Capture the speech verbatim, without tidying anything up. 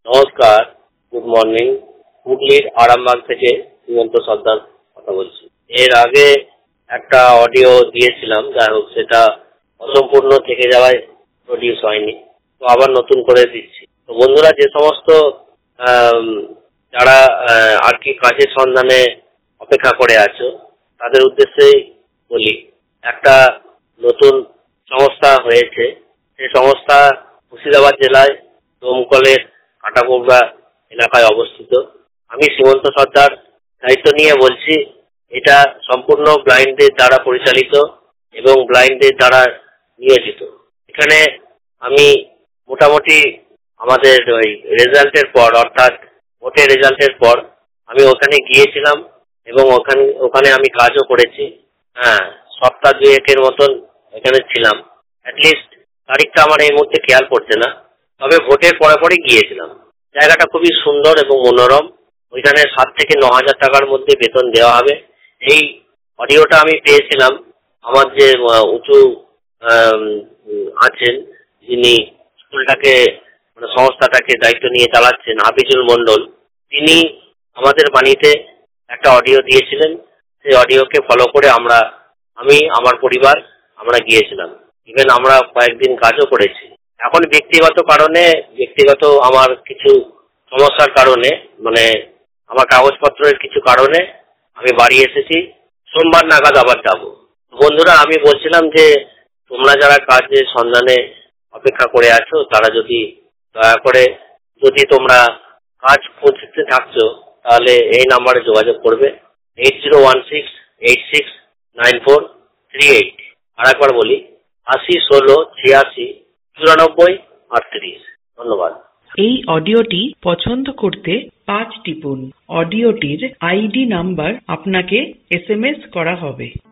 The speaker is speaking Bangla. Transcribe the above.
নমস্কার, গুড মর্নিং। হুগলির আরামবাগ থেকে শ্রীমন্ত সর্দার কথা বলছি। এর আগে একটা অডিও দিয়েছিলাম, যাই হোক সেটা অসম্পূর্ণ থেকে যাওয়ায় প্রডিউস হয়নি, তো আবার নতুন করে দিচ্ছি। তো বন্ধুরা, যে সমস্ত যারা আর কি কাজের সন্ধানে অপেক্ষা করে আছো, তাদের উদ্দেশ্যেই বলি, একটা নতুন সংস্থা হয়েছে। সেই সংস্থা মুর্শিদাবাদ জেলায় দমকলের কাটাপোবরা এলাকায় অবস্থিত। আমি শ্রীমন্ত সর্দার দায়িত্ব নিয়ে বলছি। এটা সম্পূর্ণ ব্লাইন্ডদের দ্বারা পরিচালিত এবং ব্লাইন্ডদের দ্বারা নিয়োজিত। এখানে আমি মোটামুটি আমাদের ওই রেজাল্টের পর, অর্থাৎ ভোটের রেজাল্টের পর আমি ওখানে গিয়েছিলাম এবং ওখানে ওখানে আমি কাজও করেছি। হ্যাঁ, সপ্তাহ দুয়েকের মতন এখানে ছিলাম। অ্যাটলিস্ট তারিখটা আমার এই মুহূর্তে খেয়াল পড়ছে না, তবে ভোটের পরে পরে গিয়েছিলাম। জায়গাটা খুবই সুন্দর এবং মনোরম। ওইখানে সাত থেকে ন হাজার টাকার মধ্যে বেতন দেওয়া হবে। এই অডিওটা আমি পেয়েছিলাম আমার যে উঁচু আছেন, যিনি স্কুলটাকে মানে সংস্থাটাকে দায়িত্ব নিয়ে চালাচ্ছেন, হাফিজুল মন্ডল, তিনি আমাদের বাণীতে একটা অডিও দিয়েছিলেন। সেই অডিওকে ফলো করে আমরা আমি আমার পরিবার আমরা গিয়েছিলাম। ইভেন আমরা কয়েকদিন কাজও করেছি। এখন ব্যক্তিগত কারণে ব্যক্তিগত আমার কিছু সমস্যার কারণে, মানে আমার কাগজপত্রের কিছু কারণে আমি বাড়ি এসেছি। সোমবার নাগাদ আবার যাব। বন্ধুরা, আমি বলছিলাম যে তোমরা যারা কাজের সন্ধানে অপেক্ষা করে আছো, তারা যদি দয়া করে, যদি তোমরা কাজ খুঁজতে থাকছো, তাহলে এই নাম্বারে যোগাযোগ করবে, eight zero one six eight six nine four three eight. আর একবার বলি, আশি ষোলো ছিয়াশি চুরানব্বই আটত্রিশ। ধন্যবাদ। এই অডিওটি পছন্দ করতে পাঁচ টিপুন। অডিওটির আইডি নাম্বার আপনাকে এস এম এস করা হবে।